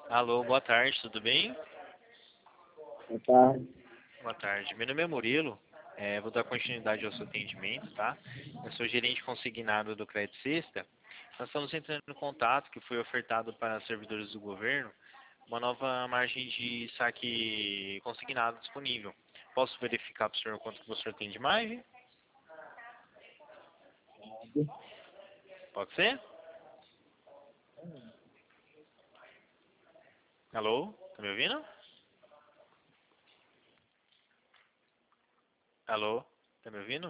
Alô, boa tarde, tudo bem? Boa tarde. Boa tarde. Meu nome é Murilo. Vou dar continuidade ao seu atendimento, tá? Eu sou gerente consignado do Crédito Sexta. Nós estamos entrando em contato que foi ofertado para servidores do governo uma nova margem de saque consignado disponível. Posso verificar para o senhor quanto que o senhor tem de margem? Pode ser? Alô? Tá me ouvindo? Alô? Tá me ouvindo?